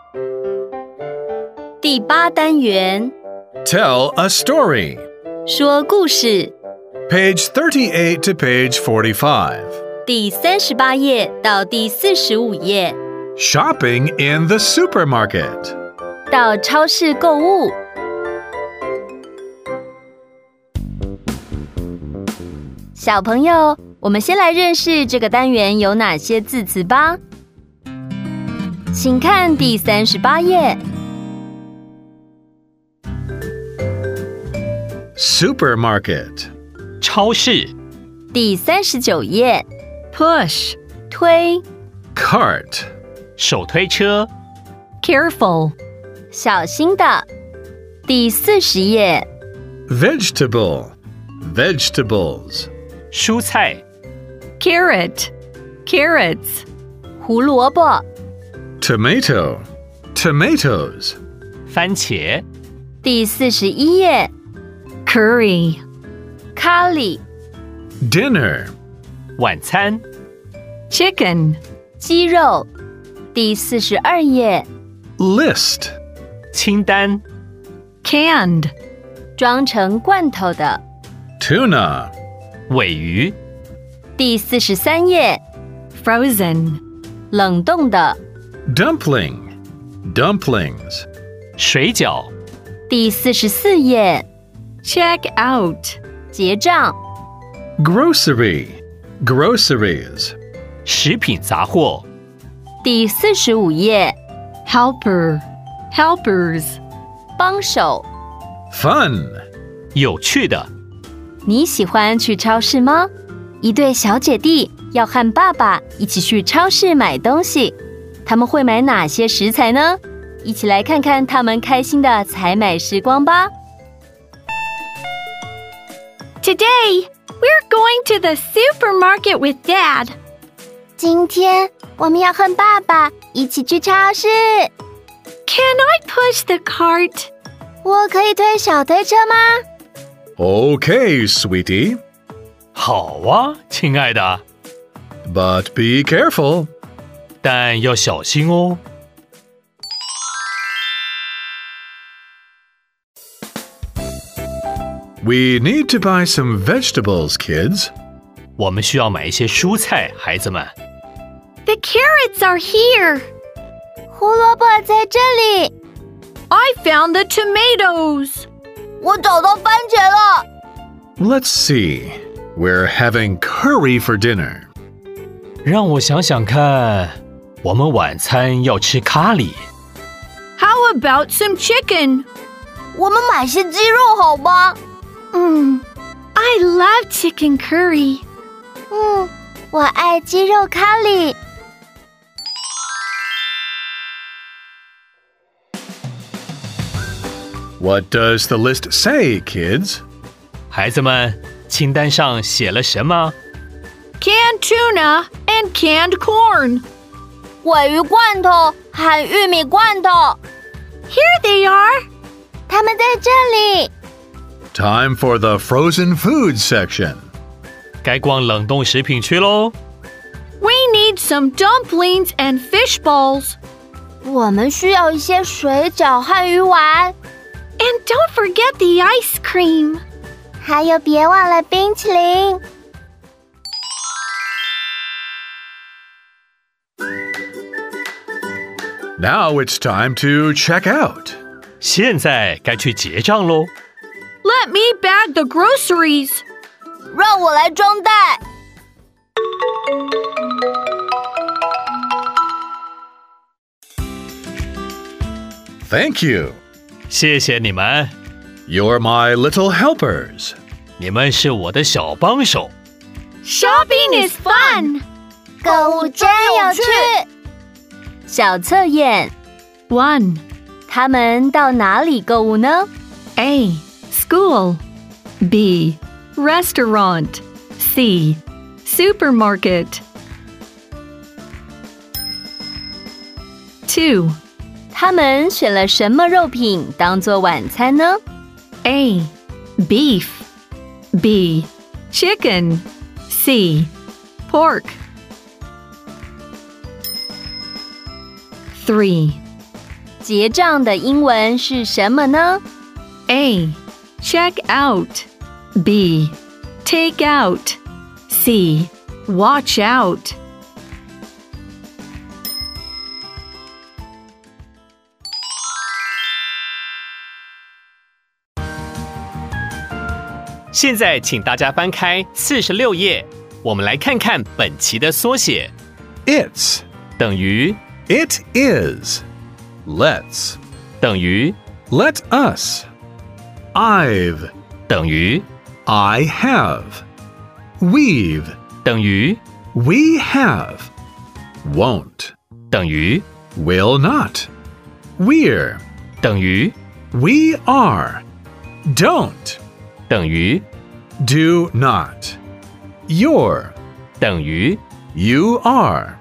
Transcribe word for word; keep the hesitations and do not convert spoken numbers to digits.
第八单元 Tell a story. 说故事 Page thirty-eight to page forty-five. 第三十八页到第四十五页 Shopping in the supermarket. 到超市购物。小朋友，我们先来认识这个单元有哪些字词吧。请看第三十八页。 Supermarket. 超市。 第三十九页 Push, 推 Cart. 手推车。 careful, 小心的。第四十页 Vegetable. Vegetables. 蔬菜。 carrot, carrots, 胡萝卜。 Tomato. Tomatoes. 番茄。 第四十一页 curry, 咖喱 Dinner. 晚餐。 chicken, 鸡肉。第四十二页 List. 清单。 canned, 装成罐头的。 Tuna. 尾鱼。 第四十三页 frozen, 冷冻的。 Dumpling. Dumplings. 水饺。 第四十四页 check out, 结账。 Grocery. Groceries. 食品杂货。 第四十五页 helper, helpers, 帮手。 Fun. 有趣的。 你喜欢去超市吗？一对小姐弟要和爸爸一起去超市买东西，他们会买哪些食材呢？一起来看看他们开心的采买时光吧。 Today, we're going to the supermarket with Dad. 今天我们要和爸爸一起去超市。 Can I push the cart? 我可以推小推车吗？ Okay, sweetie. 好啊，亲爱的， But be careful. 但要小心哦。 We need to buy some vegetables, kids. 我们需要买一些蔬菜，孩子们。 The carrots are here. 胡萝卜在这里。 I found the tomatoes. 我找到番茄了。 Let's see. We're having curry for dinner. 让我想想看，我们晚餐要吃咖喱。 How about some chicken? 我们买些鸡肉好吗？ Mm, I love chicken curry. 嗯，我爱鸡肉咖喱。 What does the list say, kids? 孩子们，清单上写了什么？ Canned tuna and canned corn. 鲔鱼罐头和玉米罐头， Here they are. 它们在这里。 Time for the frozen food section. 该逛冷冻食品区喽。 We need some dumplings and fish balls. 我们需要一些水饺和鱼丸， And don't forget the ice cream. 还有别忘了冰淇淋。 Now it's time to check out. 现在该去结账喽。 Let me bag the groceries. 让我来装袋。 Thank you. 谢谢你们， You're my little helpers. 你们是我的小帮手。 Shopping is fun. 购物真有趣。小测验 One. 他们到哪里购物呢？ A. School. B. Restaurant. C. Supermarket. Two. 他们选了什么肉品当做晚餐呢？ A. Beef. B. Chicken. C. Pork. Three. 结账的英文是什么呢？ A. Check out. B. Take out. C. Watch out. 现在请大家翻开四十六页，我们来看看本期的缩写。 It's 等于 It is. Let's 等于 Let us. I've 等于 I have. We've 等于 We have. Won't 等于 Will not. We're 等于 We are. Don't 等于 Do not. You're 等于 You are.